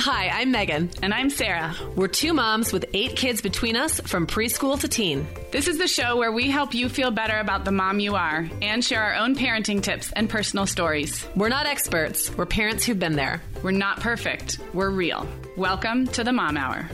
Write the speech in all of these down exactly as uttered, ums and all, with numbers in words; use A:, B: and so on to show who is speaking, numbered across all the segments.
A: Hi, I'm Megan.
B: And I'm Sarah.
A: We're two moms with eight kids between us from preschool to teen.
B: This is the show where we help you feel better about the mom you are and share our own parenting tips and personal stories.
A: We're not experts. We're parents who've been there.
B: We're not perfect. We're real. Welcome to the Mom Hour.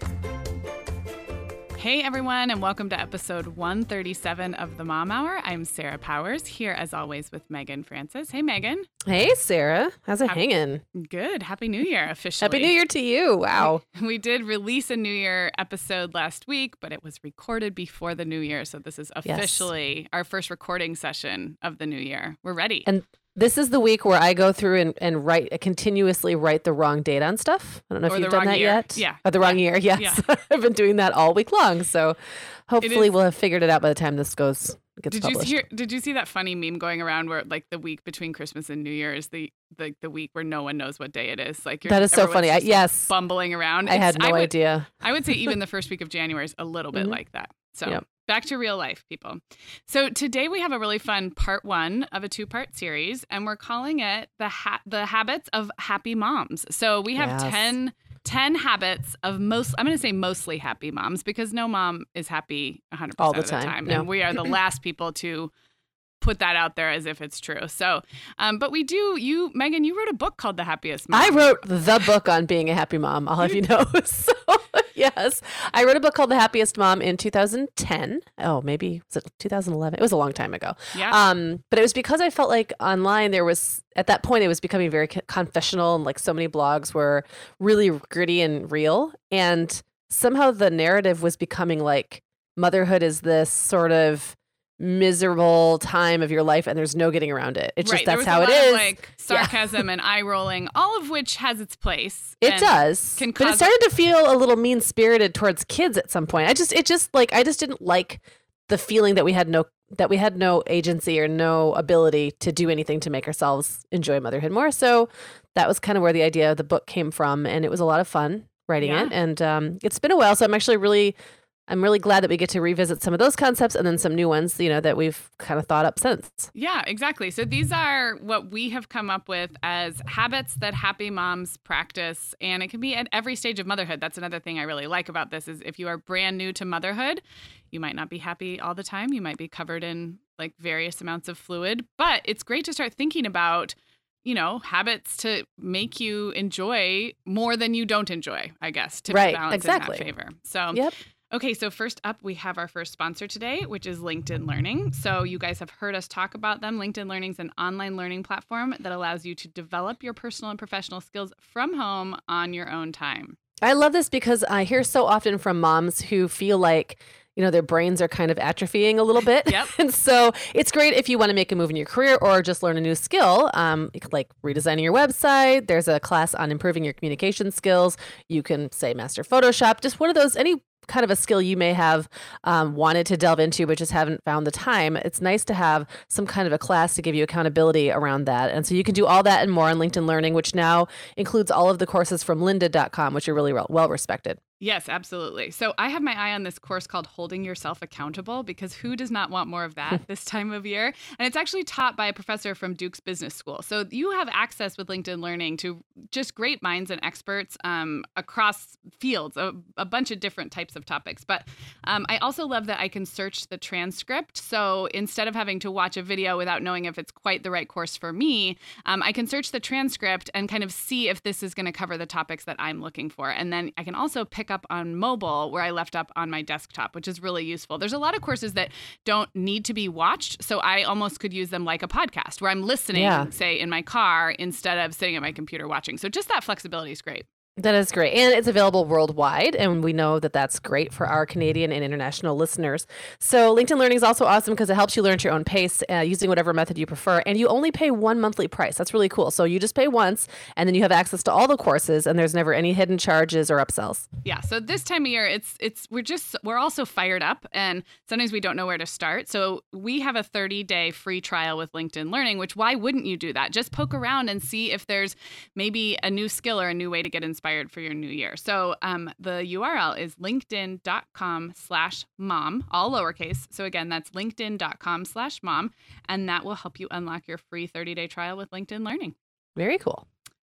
B: Hey everyone, and welcome to episode one thirty-seven of the Mom Hour. I'm Sarah Powers, here as always with Megan Francis. Hey Megan.
A: Hey Sarah, how's it
B: Happy,
A: hanging?
B: Good. Happy New Year, officially.
A: Happy New Year to you. Wow.
B: We, we did release a New Year episode last week, but it was recorded before the New Year, so this is officially yes. our first recording session of the New Year. We're ready.
A: And this is the week where I go through and, and write continuously write the wrong date on stuff. I don't know if
B: or
A: you've done that
B: year.
A: yet.
B: Yeah.
A: Or the wrong
B: yeah.
A: year. Yes. Yeah. I've been doing that all week long. So hopefully we'll have figured it out by the time this goes gets
B: did
A: published.
B: You hear, did you see that funny meme going around where like the week between Christmas and New Year is the the, the week where no one knows what day it is? Like you're,
A: that is so funny. I, yes.
B: bumbling around.
A: I
B: it's,
A: had no
B: I would,
A: idea.
B: I would say even the first week of January is a little bit
A: mm-hmm.
B: like that. So
A: yep.
B: Back to real life, people. So today we have a really fun part one of a two-part series, and we're calling it the ha- the habits of happy moms. So we have
A: yes.
B: ten, ten habits of most, I'm going to say mostly happy moms, because no mom is happy one hundred percent
A: all the
B: of the
A: time.
B: time.
A: No.
B: And we are the last people to put that out there as if it's true. So, um, but we do, you, Megan, you wrote a book called The Happiest Mom.
A: I wrote the book on being a happy mom, I'll have you know. So, yes, I wrote a book called The Happiest Mom in two thousand ten. Oh, maybe, was it two thousand eleven? It was a long time ago.
B: Yeah.
A: Um, but it was because I felt like online there was, at that point, it was becoming very confessional, and like so many blogs were really gritty and real. And somehow the narrative was becoming like motherhood is this sort of miserable time of your life and there's no getting around it. It's
B: right.
A: just that's
B: there
A: how
B: was a
A: it
B: lot
A: is.
B: Of, like sarcasm yeah. and eye rolling, all of which has its place.
A: It does.
B: Can
A: but it started to feel a little mean spirited towards kids at some point. I just it just like I just didn't like the feeling that we had no that we had no agency or no ability to do anything to make ourselves enjoy motherhood more. So that was kind of where the idea of the book came from, and it was a lot of fun writing
B: yeah.
A: it. And um, it's been a while, so I'm actually really I'm really glad that we get to revisit some of those concepts and then some new ones, you know, that we've kind of thought up since.
B: Yeah, exactly. So these are what we have come up with as habits that happy moms practice. And it can be at every stage of motherhood. That's another thing I really like about this is if you are brand new to motherhood, you might not be happy all the time. You might be covered in like various amounts of fluid. But it's great to start thinking about, you know, habits to make you enjoy more than you don't enjoy, I guess, to
A: right,
B: balance
A: exactly.
B: in that favor. So
A: yep.
B: Okay, so first up, we have our first sponsor today, which is LinkedIn Learning. So you guys have heard us talk about them. LinkedIn Learning is an online learning platform that allows you to develop your personal and professional skills from home on your own time.
A: I love this because I hear so often from moms who feel like, you know, their brains are kind of atrophying a little bit.
B: Yep.
A: And so it's great if you want to make a move in your career or just learn a new skill, um, like redesigning your website. There's a class on improving your communication skills. You can say master Photoshop, just one of those, any kind of a skill you may have um, wanted to delve into, but just haven't found the time. It's nice to have some kind of a class to give you accountability around that. And so you can do all that and more on LinkedIn Learning, which now includes all of the courses from lynda dot com, which are really well respected.
B: Yes, absolutely. So I have my eye on this course called Holding Yourself Accountable, because who does not want more of that this time of year? And it's actually taught by a professor from Duke's Business School. So you have access with LinkedIn Learning to just great minds and experts um, across fields, a, a bunch of different types of topics. But um, I also love that I can search the transcript. So instead of having to watch a video without knowing if it's quite the right course for me, um, I can search the transcript and kind of see if this is going to cover the topics that I'm looking for. And then I can also pick up on mobile where I left up on my desktop, which is really useful. There's a lot of courses that don't need to be watched, so I almost could use them like a podcast where I'm listening,
A: yeah.
B: say, in my car instead of sitting at my computer watching. So just that flexibility is great.
A: That is great. And it's available worldwide. And we know that that's great for our Canadian and international listeners. So LinkedIn Learning is also awesome because it helps you learn at your own pace uh, using whatever method you prefer. And you only pay one monthly price. That's really cool. So you just pay once and then you have access to all the courses and there's never any hidden charges or upsells.
B: Yeah. So this time of year, it's, it's, we're just, we're also fired up and sometimes we don't know where to start. So we have a thirty day free trial with LinkedIn Learning, which why wouldn't you do that? Just poke around and see if there's maybe a new skill or a new way to get inspired for your new year. So um, the U R L is linkedin.com slash mom, all lowercase. So again, that's linkedin.com slash mom, and that will help you unlock your free thirty day trial with LinkedIn Learning.
A: Very cool.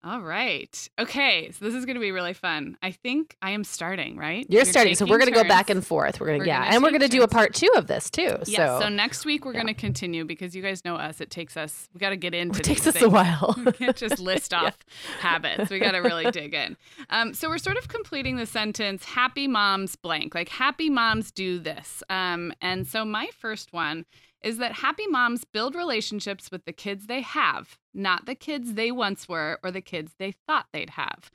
B: All right. Okay. So this is going to be really fun. I think I am starting, right?
A: You're, You're starting. So we're going to go back and
B: turns.
A: forth. We're going
B: We're
A: to, yeah.
B: gonna
A: And we're going to do a
B: turns.
A: part two of this too.
B: Yes.
A: So,
B: so next week we're
A: yeah.
B: going to continue because you guys know us. It takes us, we got to get into
A: It takes
B: these
A: us
B: things.
A: a while.
B: We can't just list off habits. We got to really dig in. Um, so we're sort of completing the sentence, happy moms blank, like happy moms do this. Um, and so my first one is that happy moms build relationships with the kids they have, not the kids they once were or the kids they thought they'd have.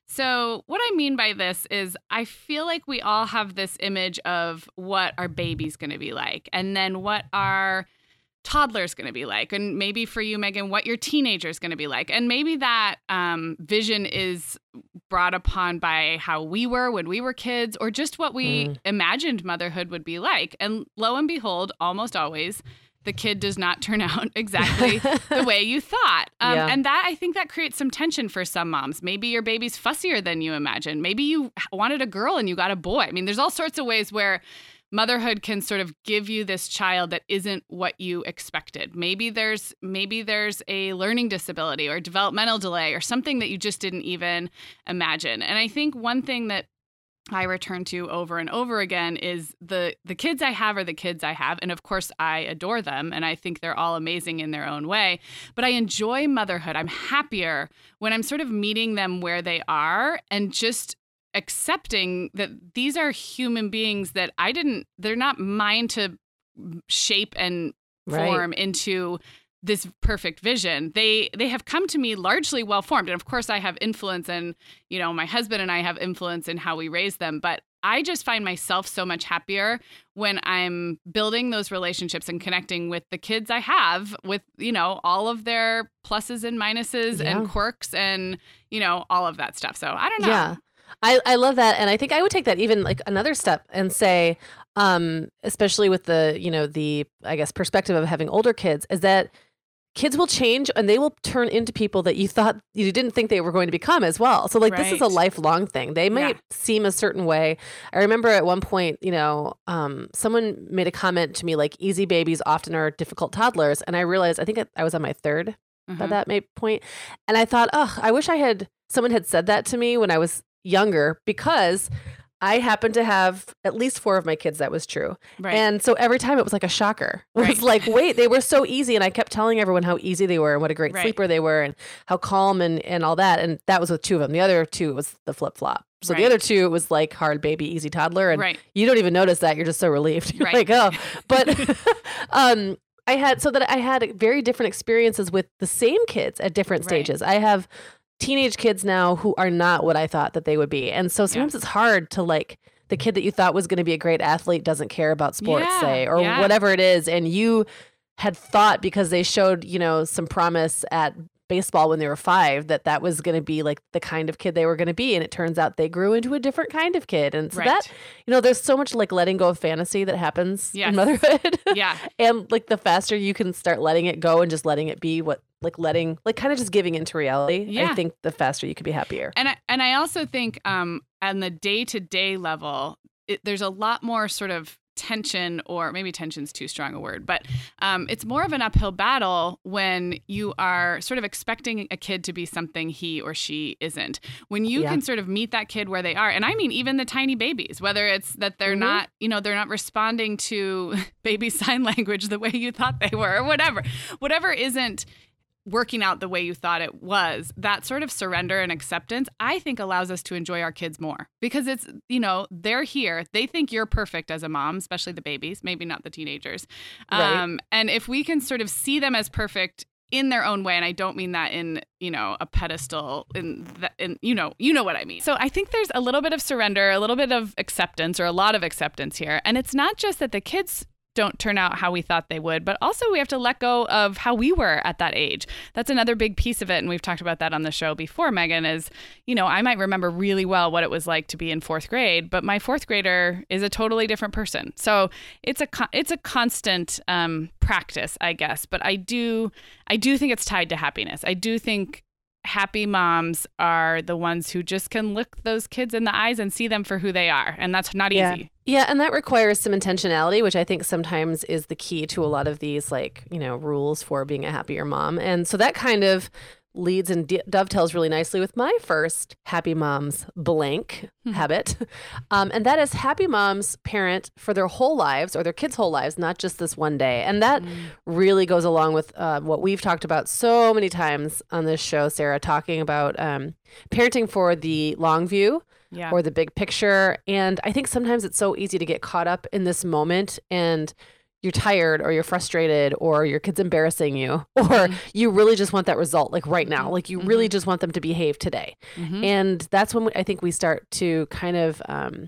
B: So what I mean by this is I feel like we all have this image of what our baby's going to be like, and then what our toddler's going to be like, and maybe for you, Megan, what your teenager's going to be like. And maybe that um, vision is brought upon by how we were when we were kids, or just what we mm. imagined motherhood would be like. And lo and behold, almost always, the kid does not turn out exactly the way you thought. Um,
A: yeah.
B: And that, I think that creates some tension for some moms. Maybe your baby's fussier than you imagined. Maybe you wanted a girl and you got a boy. I mean, there's all sorts of ways where motherhood can sort of give you this child that isn't what you expected. Maybe there's maybe there's a learning disability or developmental delay or something that you just didn't even imagine. And I think one thing that I return to over and over again is the the kids I have are the kids I have. And of course, I adore them. And I think they're all amazing in their own way. But I enjoy motherhood. I'm happier when I'm sort of meeting them where they are and just accepting that these are human beings that I didn't, they're not mine to shape and form
A: right.
B: into this perfect vision. They they have come to me largely well formed. And of course I have influence, and, you know, my husband and I have influence in how we raise them. But I just find myself so much happier when I'm building those relationships and connecting with the kids I have, with, you know, all of their pluses and minuses
A: yeah.
B: and quirks and, you know, all of that stuff. So I don't know.
A: Yeah. I, I love that. And I think I would take that even like another step and say, um, especially with the, you know, the, I guess, perspective of having older kids, is that kids will change and they will turn into people that you thought you didn't think they were going to become as well. So like,
B: right.
A: this is a lifelong thing. They might
B: yeah.
A: seem a certain way. I remember at one point, you know, um, someone made a comment to me like, easy babies often are difficult toddlers. And I realized, I think I was on my third
B: mm-hmm.
A: by that may point. And I thought, oh, I wish I had, someone had said that to me when I was younger, because I happened to have at least four of my kids that was true.
B: Right.
A: And so every time it was like a shocker. It
B: right.
A: was like, wait, they were so easy. And I kept telling everyone how easy they were and what a great
B: right.
A: sleeper they were and how calm and, and all that. And that was with two of them. The other two was the flip flop. So
B: right.
A: the other two, it was like hard baby, easy toddler. And
B: right.
A: you don't even notice that. You're just so relieved. You're
B: right.
A: like, oh, but um, I had, so that I had very different experiences with the same kids at different
B: right.
A: stages. I have teenage kids now who are not what I thought that they would be. And so sometimes yeah. it's hard to like, the kid that you thought was going to be a great athlete doesn't care about sports,
B: yeah,
A: say, or
B: yeah.
A: whatever it is. And you had thought because they showed, you know, some promise at baseball when they were five, that that was going to be like the kind of kid they were going to be. And it turns out they grew into a different kind of kid. And so
B: right.
A: that, you know, there's so much like letting go of fantasy that happens
B: yes.
A: in motherhood.
B: Yeah.
A: And like the faster you can start letting it go and just letting it be what, like letting, like kind of just giving into reality,
B: yeah.
A: I think the faster you can be happier.
B: And I, and I also think um, on the day-to-day level, it, there's a lot more sort of tension, or maybe tension's too strong a word, but um, it's more of an uphill battle when you are sort of expecting a kid to be something he or she isn't. When you
A: yeah.
B: can sort of meet that kid where they are, and I mean even the tiny babies, whether it's that they're mm-hmm. not, you know, they're not responding to baby sign language the way you thought they were, or whatever, whatever isn't working out the way you thought it was, that sort of surrender and acceptance, I think allows us to enjoy our kids more, because it's, you know, they're here. They think you're perfect as a mom, especially the babies, maybe not the teenagers.
A: Right.
B: Um, and if we can sort of see them as perfect in their own way, and I don't mean that in, you know, a pedestal, in that, in, you know, you know what I mean. So I think there's a little bit of surrender, a little bit of acceptance, or a lot of acceptance here. And it's not just that the kids don't turn out how we thought they would, but also we have to let go of how we were at that age. That's another big piece of it. And we've talked about that on the show before, Megan, is, you know, I might remember really well what it was like to be in fourth grade, but my fourth grader is a totally different person. So it's a, it's a constant um, practice, I guess. But I do, I do think it's tied to happiness. I do think happy moms are the ones who just can look those kids in the eyes and see them for who they are. And that's not
A: yeah.
B: easy.
A: Yeah. And that requires some intentionality, which I think sometimes is the key to a lot of these, like, you know, rules for being a happier mom. And so that kind of leads and d- dovetails really nicely with my first Happy Moms blank habit. Um, and that is happy moms parent for their whole lives or their kids' whole lives, not just this one day. And that mm. really goes along with uh, what we've talked about so many times on this show, Sarah, talking about um, parenting for the long view. Yeah. Or the big picture. And I think sometimes it's so easy to get caught up in this moment and you're tired or you're frustrated or your kid's embarrassing you or mm-hmm. you really just want that result like right now. Like you mm-hmm. really just want them to behave today. Mm-hmm. And that's when I think we start to kind of um,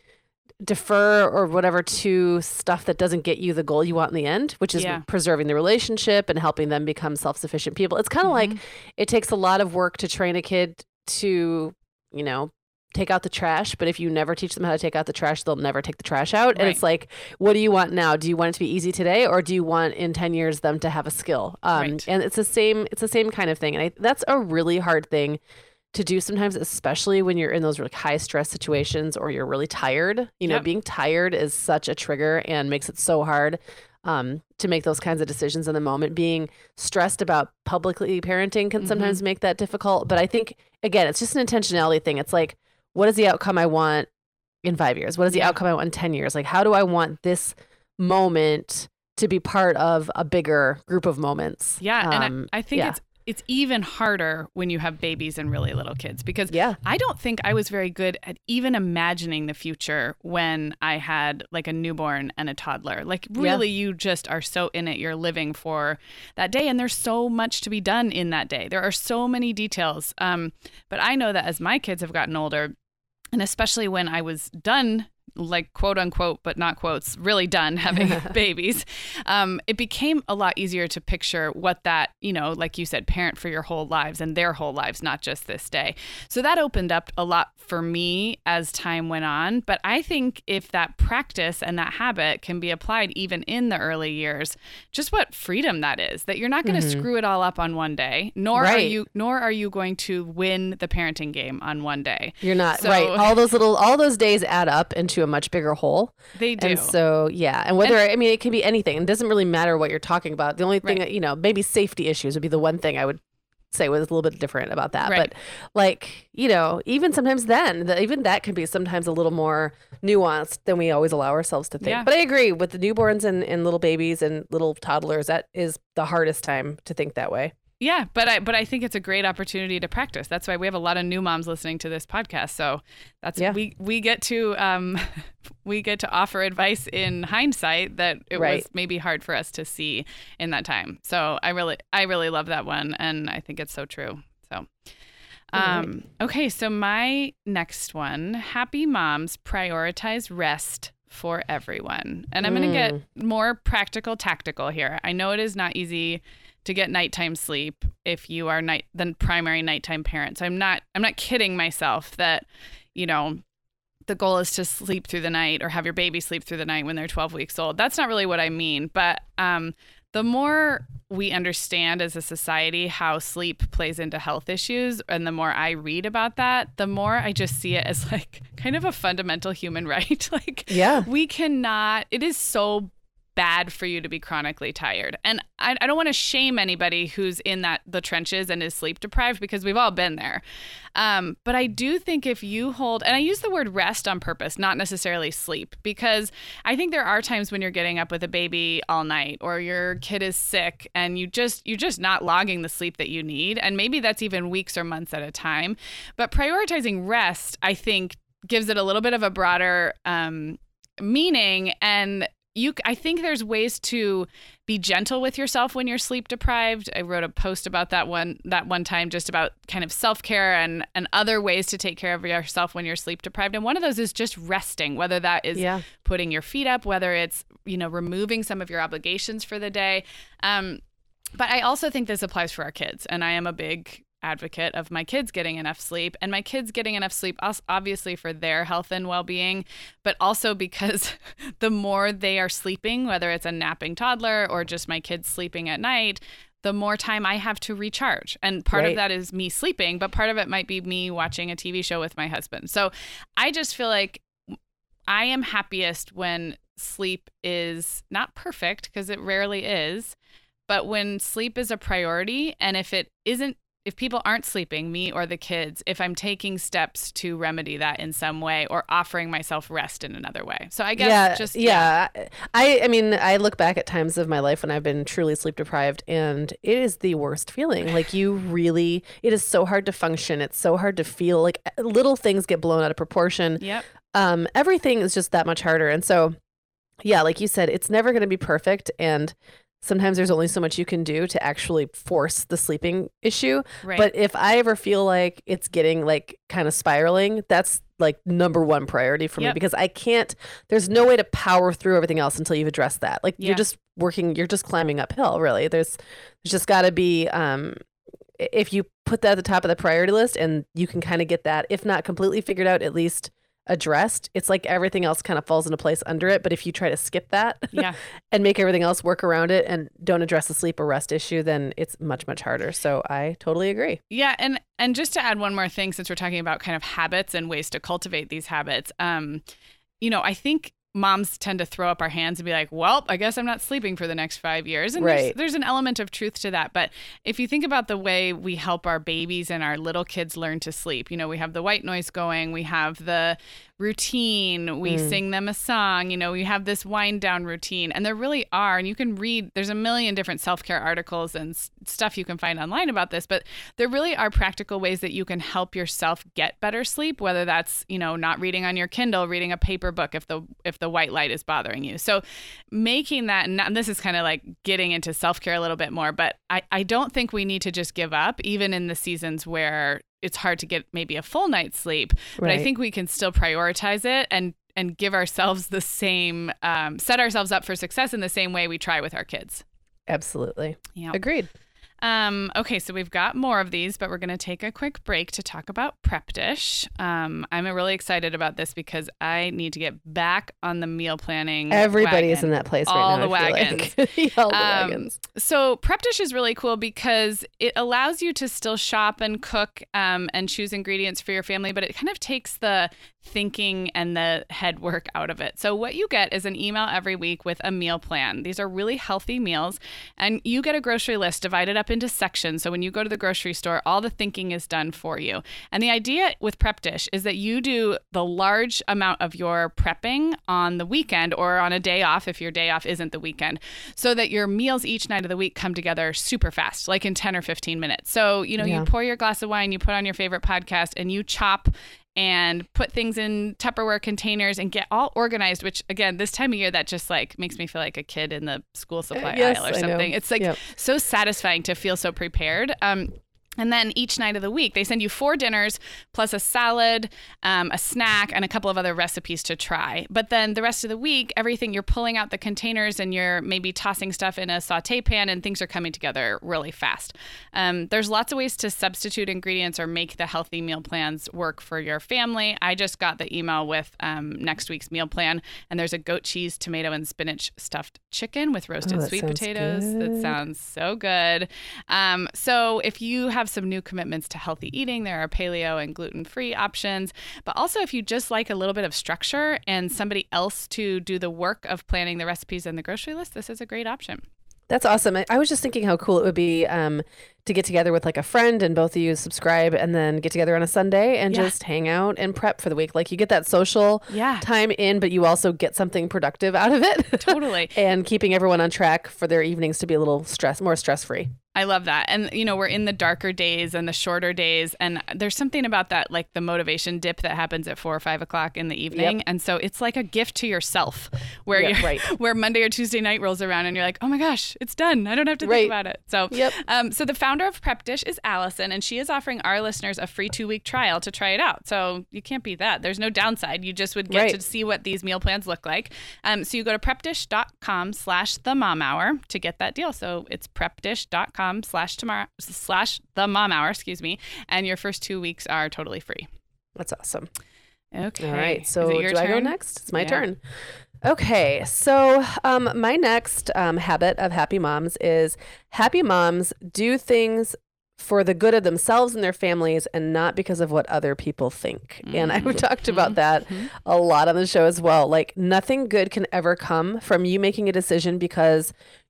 A: defer or whatever to stuff that doesn't get you the goal you want in the end, which is yeah. preserving the relationship and helping them become self-sufficient people. It's kind of mm-hmm. like it takes a lot of work to train a kid to, you know, take out the trash, but if you never teach them how to take out the trash, they'll never take the trash out. Right. And it's like, what do you want now? Do you want it to be easy today, or do you want in ten years them to have a skill? Um, right. And it's the same. It's the same kind of thing, and I, that's a really hard thing to do sometimes, especially when you're in those really high stress situations or you're really tired. You know, yep. being tired is such a trigger and makes it so hard um, to make those kinds of decisions in the moment. Being stressed about publicly parenting can mm-hmm. sometimes make that difficult. But I think again, it's just an intentionality thing. It's like, what is the outcome I want in five years? What is the yeah. outcome I want in ten years? Like, how do I want this moment to be part of a bigger group of moments?
B: Yeah. Um, and I, I think yeah. it's it's even harder when you have babies and really little kids, because yeah. I don't think I was very good at even imagining the future when I had like a newborn and a toddler. Like really, yeah. you just are so in it. You're living for that day. And there's so much to be done in that day. There are so many details. Um, but I know that as my kids have gotten older, and especially when I was done, like quote unquote, but not quotes, really done having babies, um, it became a lot easier to picture what that, you know, like you said, parent for your whole lives and their whole lives, not just this day. So that opened up a lot for me as time went on. But I think if that practice and that habit can be applied even in the early years, just what freedom that is, that you're not going to mm-hmm. screw it all up on one day, nor right. are you, nor are you going to win the parenting game on one day.
A: You're not so, right. All those little, all those days add up into a much bigger whole.
B: They do.
A: And so, yeah. And whether, and, I mean, it can be anything. It doesn't really matter what you're talking about. The only thing, right. you know, maybe safety issues would be the one thing I would say was a little bit different about that. Right. But like, you know, even sometimes then, the, even that can be sometimes a little more nuanced than we always allow ourselves to think. Yeah. But I agree with the newborns and, and little babies and little toddlers, that is the hardest time to think that way.
B: Yeah, but I but I think it's a great opportunity to practice. That's why we have a lot of new moms listening to this podcast. So that's yeah. we we get to um we get to offer advice in hindsight that it right. was maybe hard for us to see in that time. So I really I really love that one, and I think it's so true. So um right. okay, so my next one, happy moms prioritize rest for everyone. And I'm mm. going to get more practical tactical here. I know it is not easy to get nighttime sleep if you are night the primary nighttime parent. So I'm not I'm not kidding myself that, you know, the goal is to sleep through the night or have your baby sleep through the night when they're twelve weeks old. That's not really what I mean. But um, the more we understand as a society how sleep plays into health issues, and the more I read about that, the more I just see it as like kind of a fundamental human right. Like, yeah, we cannot, it is so bad for you to be chronically tired. And I, I don't want to shame anybody who's in that the trenches and is sleep deprived, because we've all been there. Um, but I do think if you hold, and I use the word rest on purpose, not necessarily sleep, because I think there are times when you're getting up with a baby all night, or your kid is sick and you just, you're just not logging the sleep that you need. And maybe that's even weeks or months at a time. But prioritizing rest, I think, gives it a little bit of a broader um, meaning. And You, I think there's ways to be gentle with yourself when you're sleep deprived. I wrote a post about that one that one time, just about kind of self-care and, and other ways to take care of yourself when you're sleep deprived. And one of those is just resting, whether that is yeah. putting your feet up, whether it's, you know, removing some of your obligations for the day. Um, but I also think this applies for our kids. And I am a big advocate of my kids getting enough sleep, and my kids getting enough sleep obviously for their health and well-being, but also because the more they are sleeping, whether it's a napping toddler or just my kids sleeping at night, the more time I have to recharge. And part right. of that is me sleeping, but part of it might be me watching a T V show with my husband. So I just feel like I am happiest when sleep is not perfect, because it rarely is, but when sleep is a priority, and if it isn't if people aren't sleeping, me or the kids, if I'm taking steps to remedy that in some way or offering myself rest in another way. So I guess
A: yeah,
B: just
A: yeah. yeah. I I mean, I look back at times of my life when I've been truly sleep deprived, and it is the worst feeling. Like you really, it is so hard to function. It's so hard to feel. Like little things get blown out of proportion.
B: Yep.
A: Um, everything is just that much harder. And so, yeah, like you said, it's never going to be perfect, and sometimes there's only so much you can do to actually force the sleeping issue.
B: Right.
A: But if I ever feel like it's getting like kind of spiraling, that's like number one priority for
B: Yep.
A: me, because I can't, there's no way to power through everything else until you've addressed that. Like
B: Yeah.
A: you're just working, you're just climbing uphill, really. There's, there's just got to be, um, if you put that at the top of the priority list and you can kind of get that, if not completely figured out, at least addressed, it's like everything else kind of falls into place under it. But if you try to skip that
B: Yeah.
A: and make everything else work around it and don't address the sleep or rest issue, then it's much, much harder. So I totally agree.
B: Yeah, and and just to add one more thing, since we're talking about kind of habits and ways to cultivate these habits, um, you know, I think moms tend to throw up our hands and be like, well, I guess I'm not sleeping for the next five years. And
A: Right.
B: there's, there's an element of truth to that. But if you think about the way we help our babies and our little kids learn to sleep, you know, we have the white noise going, we have the routine, we
A: Mm.
B: sing them a song, you know, we have this wind down routine. And there really are, and you can read, there's a million different self-care articles and s- stuff you can find online about this, but there really are practical ways that you can help yourself get better sleep, whether that's, you know, not reading on your Kindle, reading a paper book if the if the white light is bothering you. So making that, and this is kind of like getting into self-care a little bit more, but I, I don't think we need to just give up, even in the seasons where it's hard to get maybe a full night's sleep, but I
A: Right.
B: think we can still prioritize it and and give ourselves the same, um, set ourselves up for success in the same way we try with our kids.
A: Absolutely.
B: Yeah.
A: Agreed.
B: Um, okay, so we've got more of these, but we're going to take a quick break to talk about Prep Dish. Um, I'm really excited about this because I need to get back on the meal planning.
A: Everybody is
B: wagon.
A: in that place
B: All
A: right
B: the
A: now. I feel
B: wagons.
A: like. All the
B: Um,
A: wagons.
B: So Prep Dish is really cool because it allows you to still shop and cook um, and choose ingredients for your family, but it kind of takes the thinking and the head work out of it. So what you get is an email every week with a meal plan. These are really healthy meals, and you get a grocery list divided up into sections. So when you go to the grocery store, all the thinking is done for you. And the idea with Prep Dish is that you do the large amount of your prepping on the weekend or on a day off if your day off isn't the weekend, so that your meals each night of the week come together super fast, like in ten or fifteen minutes. So, you know,
A: Yeah.
B: you pour your glass of wine, you put on your favorite podcast, and you chop and put things in Tupperware containers and get all organized, which again, this time of year, that just like makes me feel like a kid in the school supply
A: Uh, yes,
B: aisle or
A: I know.
B: something. It's like
A: Yep.
B: so satisfying to feel so prepared. Um, And then each night of the week, they send you four dinners plus a salad, um, a snack, and a couple of other recipes to try. But then the rest of the week, everything, you're pulling out the containers and you're maybe tossing stuff in a saute pan, and things are coming together really fast. Um, there's lots of ways to substitute ingredients or make the healthy meal plans work for your family. I just got the email with um, next week's meal plan, and there's a goat cheese, tomato, and spinach stuffed chicken with roasted
A: Oh, that
B: sweet
A: sounds
B: potatoes. That
A: good.
B: sounds so good. Um, so if you have some new commitments to healthy eating, there are paleo and gluten-free options. But also, if you just like a little bit of structure and somebody else to do the work of planning the recipes and the grocery list, this is a great option.
A: That's awesome. I, I was just thinking how cool it would be um, to get together with like a friend and both of you subscribe and then get together on a Sunday and
B: Yeah.
A: just hang out and prep for the week. Like you get that social
B: Yeah.
A: time in, but you also get something productive out of it.
B: Totally.
A: And keeping everyone on track for their evenings to be a little stress, more stress-free.
B: I love that. And, you know, we're in the darker days and the shorter days. And there's something about that, like the motivation dip that happens at four or five o'clock in the evening.
A: Yep.
B: And so it's like a gift to yourself where
A: Yeah,
B: you're,
A: right.
B: where Monday or Tuesday night rolls around and you're like, oh my gosh, it's done. I don't have to
A: Right.
B: think about it. So,
A: Yep.
B: um, so the founder of Prep Dish is Allison, and she is offering our listeners a free two week trial to try it out. So you can't beat that. There's no downside. You just would get
A: Right.
B: to see what these meal plans look like. Um, so you go to prepdish.com slash the mom hour to get that deal. So it's prepdish.com slash tomorrow slash the mom hour, excuse me. And your first two weeks are totally free.
A: That's awesome.
B: Okay.
A: All right.
B: Is
A: So
B: it
A: do
B: your
A: I go
B: turn?
A: next? It's my
B: Yeah.
A: turn. Okay. So um, my next um, habit of happy moms is happy moms do things for the good of themselves and their families and not because of what other people think. And I've talked about that a lot on the show as well. Like nothing good can ever come from you making a decision because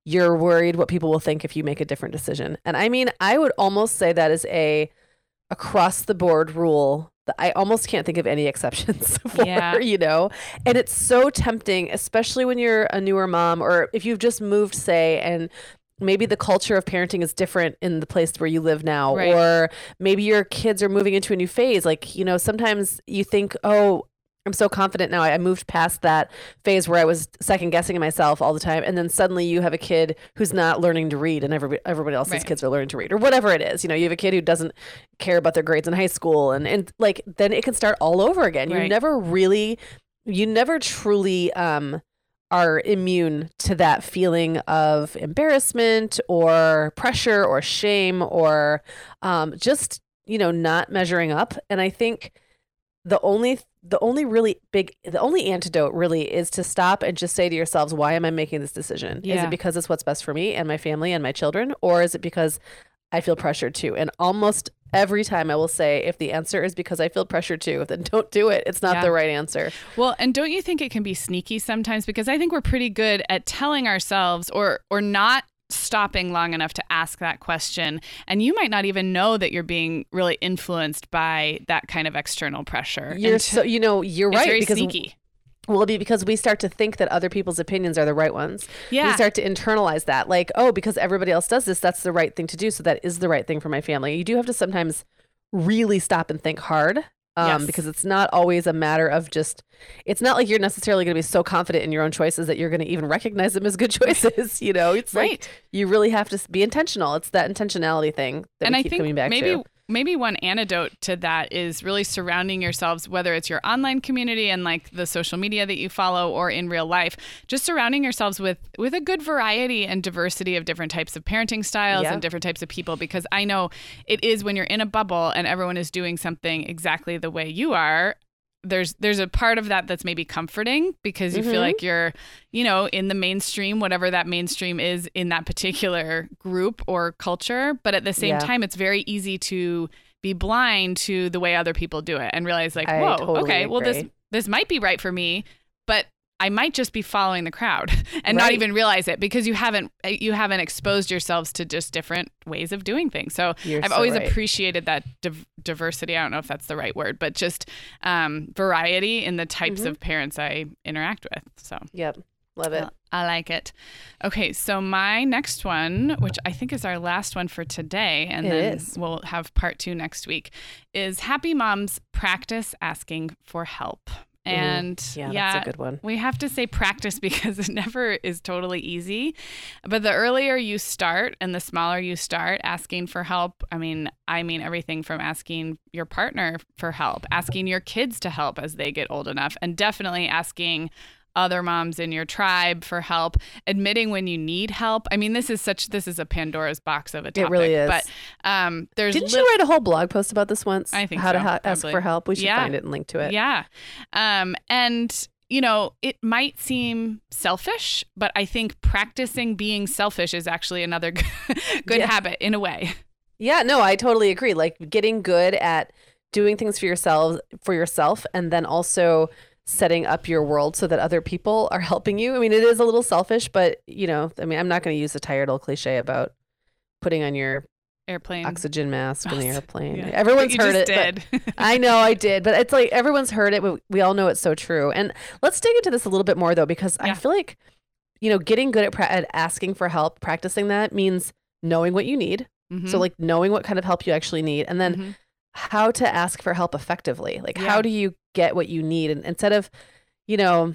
A: you're worried what people will think if you make a different decision. And I mean, I would almost say that is a across the board rule that I almost can't think of any exceptions for,
B: Yeah.
A: you know? And it's so tempting, especially when you're a newer mom or if you've just moved, say, and maybe the culture of parenting is different in the place where you live now,
B: Right.
A: or maybe your kids are moving into a new phase. Like, you know, sometimes you think, oh, I'm so confident now. I moved past that phase where I was second guessing myself all the time. And then suddenly you have a kid who's not learning to read and everybody, everybody else's
B: Right.
A: kids are learning to read or whatever it is. You know, you have a kid who doesn't care about their grades in high school and, and like, then it can start all over again. You
B: Right.
A: never really, you never truly, um, are immune to that feeling of embarrassment or pressure or shame or, um, just, you know, not measuring up. And I think the only the only really big the only antidote really is to stop and just say to yourselves, why am I making this decision? Is
B: Yeah.
A: it because it's what's best for me and my family and my children, or is it because I feel pressured to? And almost every time I will say, if the answer is because I feel pressured to, then don't do it. It's not
B: Yeah.
A: the right answer.
B: Well, and don't you think it can be sneaky sometimes? Because I think we're pretty good at telling ourselves or or not stopping long enough to ask that question. And you might not even know that you're being really influenced by that kind of external pressure.
A: You're
B: And
A: so you know you're
B: it's
A: right
B: very
A: because
B: sneaky.
A: well, it'll be because we start to think that other people's opinions are the right ones.
B: Yeah.
A: We start to internalize that, like, oh, because everybody else does this, that's the right thing to do. So that is the right thing for my family. You do have to sometimes really stop and think hard. Um,
B: Yes.
A: Because it's not always a matter of just, it's not like you're necessarily going to be so confident in your own choices that you're going to even recognize them as good choices. You know, it's
B: Right.
A: like you really have to be intentional. It's that intentionality thing that
B: and
A: we
B: I
A: keep
B: think
A: coming back
B: maybe
A: to.
B: maybe one antidote to that is really surrounding yourselves, whether it's your online community and like the social media that you follow or in real life, just surrounding yourselves with with a good variety and diversity of different types of parenting styles
A: Yeah.
B: and different types of people. Because I know it is when you're in a bubble and everyone is doing something exactly the way you are. There's there's a part of that that's maybe comforting because you
A: Mhm.
B: feel like you're, you know, in the mainstream, whatever that mainstream is in that particular group or culture. But at the same
A: Yeah.
B: time, it's very easy to be blind to the way other people do it and realize like,
A: I
B: whoa,
A: totally
B: okay, well this
A: agree.
B: this might be right for me, but I might just be following the crowd and not
A: Right.
B: even realize it because you haven't you haven't exposed yourselves to just different ways of doing things. So
A: You're
B: I've
A: so
B: always
A: right.
B: appreciated that div- diversity. I don't know if that's the right word, but just um, variety in the types
A: Mhm.
B: of parents I interact with. So
A: Yep. Love it.
B: I I like it. Okay, so my next one, which I think is our last one for today, and
A: It
B: then
A: is.
B: we'll have part two next week, is Happy Moms Practice Asking for Help. And
A: Yeah,
B: yeah,
A: that's a good one.
B: we have to say practice because it never is totally easy. But the earlier you start and the smaller you start asking for help, I mean, I mean everything from asking your partner for help, asking your kids to help as they get old enough, and definitely asking other moms in your tribe for help, admitting when you need help. I mean, this is such this is a Pandora's box of a topic.
A: It really is.
B: But um, there's
A: Didn't
B: lit-
A: you write a whole blog post about this once?
B: I think
A: how to
B: so,
A: ha- ask
B: probably.
A: for help. We should
B: Yeah.
A: find it and link to it.
B: Yeah. Um, and, you know, it might seem selfish, but I think practicing being selfish is actually another good
A: Yeah.
B: habit in a way.
A: Yeah, no, I totally agree. Like getting good at doing things for yourself, for yourself, and then also setting up your world so that other people are helping you. I mean, it is a little selfish, but you know, I mean, I'm not going to use a tired old cliche about putting on your
B: Airplane.
A: oxygen mask in the airplane.
B: Yeah.
A: Everyone's
B: But you
A: heard
B: just
A: it.
B: did.
A: But I know I did, but it's like everyone's heard it. But we all know it's so true. And let's dig into this a little bit more though, because
B: Yeah.
A: I feel like, you know, getting good at, pra- at asking for help, practicing that means knowing what you need.
B: Mhm.
A: So like knowing what kind of help you actually need, and then
B: Mhm.
A: how to ask for help effectively. Like
B: Yeah.
A: how do you get what you need? And instead of, you know,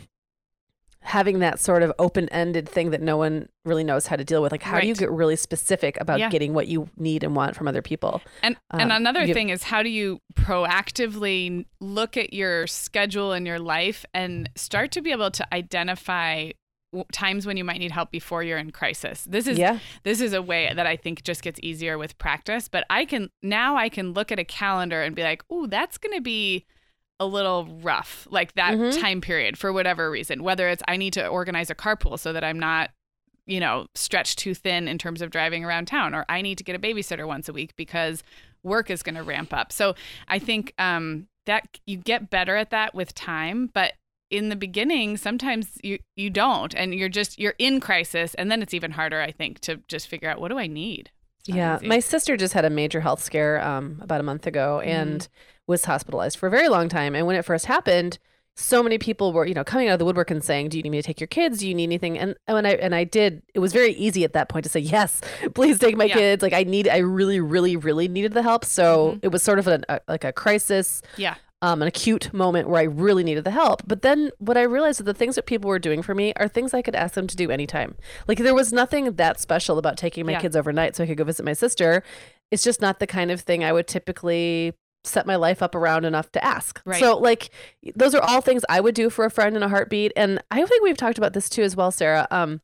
A: having that sort of open-ended thing that no one really knows how to deal with, like how do you
B: Right.
A: get really specific about
B: Yeah.
A: getting what you need and want from other people?
B: And and
A: Um,
B: another
A: you-
B: thing is how do you proactively look at your schedule and your life and start to be able to identify w- times when you might need help before you're in crisis. This is
A: Yeah.
B: this is a way that I think just gets easier with practice, but I can now I can look at a calendar and be like, "Ooh, that's going to be a little rough, like that
A: Mhm.
B: time period for whatever reason, whether it's I need to organize a carpool so that I'm not, you know, stretched too thin in terms of driving around town, or I need to get a babysitter once a week because work is going to ramp up." So I think um, that you get better at that with time, but in the beginning, sometimes you you don't, and you're just you're in crisis, and then it's even harder, I think, to just figure out, what do I need?
A: Yeah,
B: easy.
A: my sister just had a major health scare um, about a month ago and mm. was hospitalized for a very long time. And when it first happened, so many people were, you know, coming out of the woodwork and saying, "Do you need me to take your kids? Do you need anything?" And when I and I did, it was very easy at that point to say, "Yes, please take my yeah. kids." Like I need, I really, really, really needed the help. So mm-hmm. it was sort of a, a like a crisis.
B: Yeah.
A: Um, an acute moment where I really needed the help. But then what I realized is the things that people were doing for me are things I could ask them to do anytime. Like there was nothing that special about taking my yeah. kids overnight so I could go visit my sister. It's just not the kind of thing I would typically set my life up around enough to ask.
B: Right.
A: So like those are all things I would do for a friend in a heartbeat. And I think we've talked about this too as well, Sarah. Um,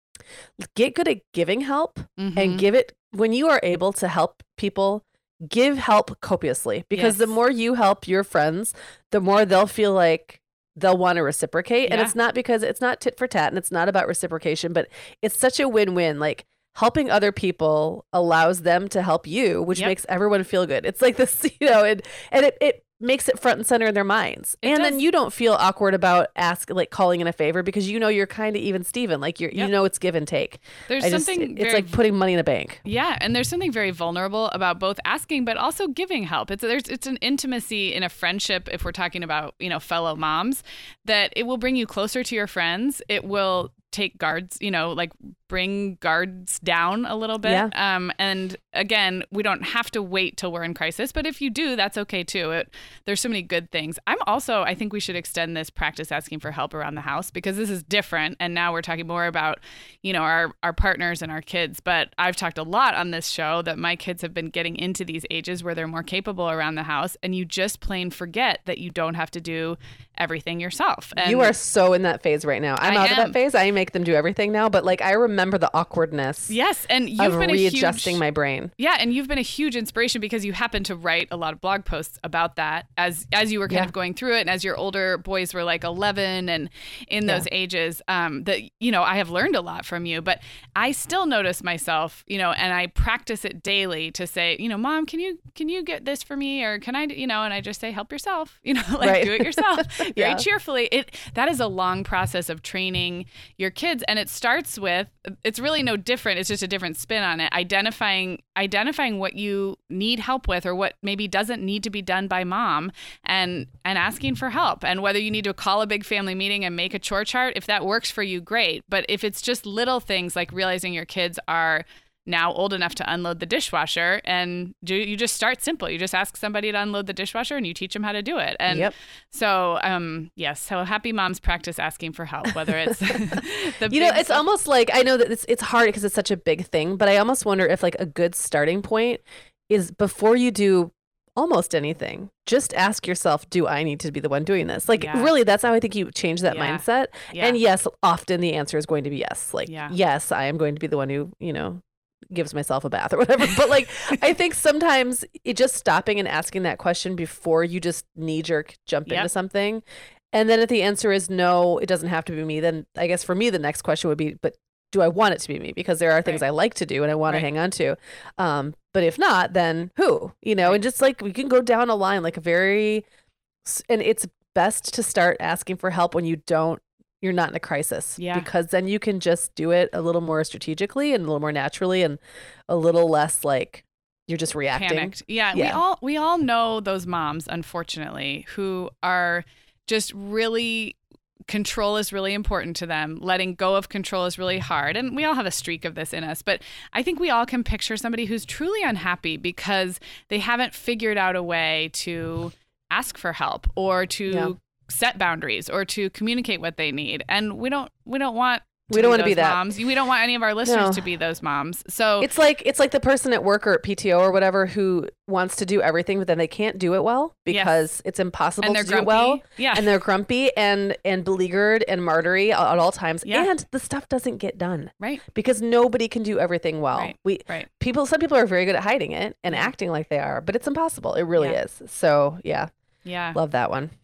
A: get good at giving help mm-hmm. and give it when you are able to help people. Give help copiously, because yes. the more you help your friends, the more they'll feel like they'll want to reciprocate. Yeah. And it's not because it's not tit for tat and it's not about reciprocation, but it's such a win-win. Like helping other people allows them to help you, which yep. makes everyone feel good. It's like this, you know, and, and it, it makes it front and center in their minds. It and does. Then you don't feel awkward about ask like calling in a favor because you know you're kind of even Steven. Like you're yep. you know it's give and take.
B: There's
A: I
B: something
A: just,
B: very,
A: it's like putting money in a bank.
B: Yeah, and there's something very vulnerable about both asking but also giving help. It's there's it's an intimacy in a friendship, if we're talking about, you know, fellow moms, that it will bring you closer to your friends. It will take guards, you know, like bring guards down a little bit.
A: Yeah.
B: Um, and again, we don't have to wait till we're in crisis, but if you do, that's okay too. It, there's so many good things. I'm also, I think we should extend this practice asking for help around the house because this is different. And now we're talking more about, you know, our, our partners and our kids. But I've talked a lot on this show that my kids have been getting into these ages where they're more capable around the house. And you just plain forget that you don't have to do everything yourself. And
A: you are so in that phase right now. I'm
B: I
A: out
B: am.
A: of that phase. I make them do everything now, but like I remember the awkwardness.
B: Yes, and you've
A: of
B: been
A: readjusting
B: a huge,
A: my brain.
B: Yeah, and you've been a huge inspiration because you happen to write a lot of blog posts about that as as you were kind
A: yeah.
B: of going through it, and as your older boys were like eleven and in those yeah. ages. Um, that you know, I have learned a lot from you, but I still notice myself, you know, and I practice it daily to say, you know, Mom, can you can you get this for me, or can I, you know, and I just say, help yourself, you know, like
A: right.
B: do it yourself, very
A: yeah.
B: cheerfully. It that is a long process of training your kids, and it starts with it's really no different. It's just a different spin on it. Identifying identifying what you need help with, or what maybe doesn't need to be done by mom, and and asking for help. And whether you need to call a big family meeting and make a chore chart, if that works for you, great. But if it's just little things like realizing your kids are now old enough to unload the dishwasher, and do, you just start simple. You just ask somebody to unload the dishwasher and you teach them how to do it. And
A: yep.
B: so, um, yes, so happy moms practice asking for help, whether it's the
A: you know, it's
B: stuff.
A: almost like, I know that it's, it's hard because it's such a big thing, but I almost wonder if like a good starting point is before you do almost anything, just ask yourself, do I need to be the one doing this? Like
B: yeah.
A: really, that's how I think you change that
B: yeah.
A: mindset.
B: Yeah.
A: And yes, often the answer is going to be yes. Like,
B: yeah.
A: yes, I am going to be the one who, you know, gives myself a bath or whatever. But like, I think sometimes it just stopping and asking that question before you just knee jerk jump
B: yep.
A: into something. And then if the answer is no, it doesn't have to be me, then I guess for me, the next question would be, but do I want it to be me? Because there are things
B: right.
A: I like to do and I want
B: right.
A: to hang on to. Um, but if not, then who, you know,
B: right.
A: and just like, we can go down a line, like a very, and it's best to start asking for help when you don't, you're not in a crisis,
B: yeah.
A: because then you can just do it a little more strategically and a little more naturally and a little less like you're just reacting.
B: Panicked. Yeah,
A: yeah.
B: we all we all know those moms, unfortunately, who are just really, control is really important to them. Letting go of control is really hard. And we all have a streak of this in us. But I think we all can picture somebody who's truly unhappy because they haven't figured out a way to ask for help or to
A: yeah.
B: set boundaries or to communicate what they need. And we don't we don't want
A: we don't want to be that
B: moms. We don't want any of our listeners
A: no.
B: to be those moms. So
A: it's like it's like the person at work or at P T O or whatever who wants to do everything, but then they can't do it well because
B: yes.
A: it's impossible
B: and they're
A: to
B: grumpy.
A: do it well.
B: Yeah.
A: And they're grumpy and and beleaguered and martyry at, at all times.
B: Yeah.
A: And the stuff doesn't get done.
B: Right.
A: Because nobody can do everything well.
B: Right.
A: We
B: right.
A: people some people are very good at hiding it and acting like they are, but it's impossible. It really
B: yeah.
A: is. So yeah.
B: Yeah.
A: Love that one.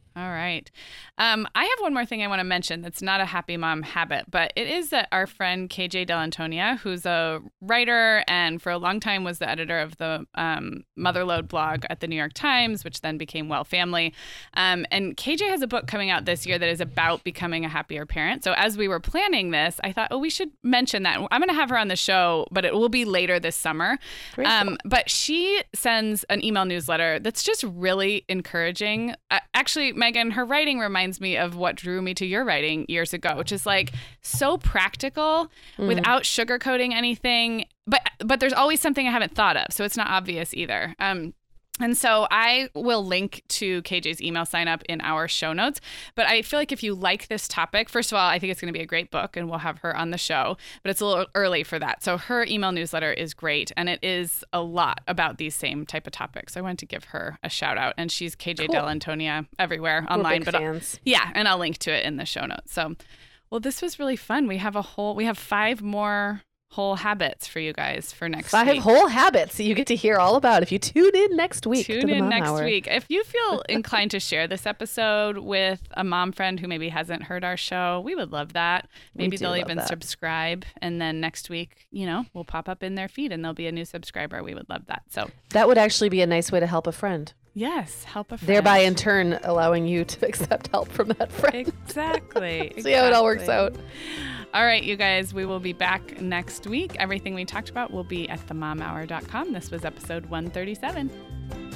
B: All right. Um, I have one more thing I want to mention that's not a happy mom habit, but it is that our friend K J Dell'Antonia, who's a writer and for a long time was the editor of the um, Motherload blog at the New York Times, which then became Well Family. Um, and K J has a book coming out this year that is about becoming a happier parent. So as we were planning this, I thought, oh, we should mention that. I'm going to have her on the show, but it will be later this summer. Um, but she sends an email newsletter that's just really encouraging. Uh, actually, Megan, her writing reminds me of what drew me to your writing years ago, which is like so practical mm. without sugarcoating anything. But but there's always something I haven't thought of, so it's not obvious either. Um, And so I will link to K J's email sign up in our show notes. But I feel like if you like this topic, first of all, I think it's going to be a great book and we'll have her on the show. But it's a little early for that. So her email newsletter is great. And it is a lot about these same type of topics. So I wanted to give her a shout out. And she's K J
A: Cool.
B: Dell'Antonia everywhere online.
A: We're big
B: but
A: fans.
B: Yeah. And I'll link to it in the show notes. So, well, this was really fun. We have a whole, we have five more whole habits for you guys for next
A: Five
B: week.
A: Five whole habits that you get to hear all about if you tune in next week.
B: Tune
A: to the
B: in
A: Mom
B: next
A: Hour.
B: week. If you feel inclined to share this episode with a mom friend who maybe hasn't heard our show, we would love that. Maybe they'll even
A: that.
B: subscribe. And then next week, you know, we'll pop up in their feed and there'll be a new subscriber. We would love that. So
A: that would actually be a nice way to help a friend.
B: Yes, help a friend.
A: Thereby, in turn, allowing you to accept help from that friend.
B: Exactly. exactly.
A: See how it all works out.
B: All right, you guys, we will be back next week. Everything we talked about will be at the mom hour dot com. This was episode one thirty-seven.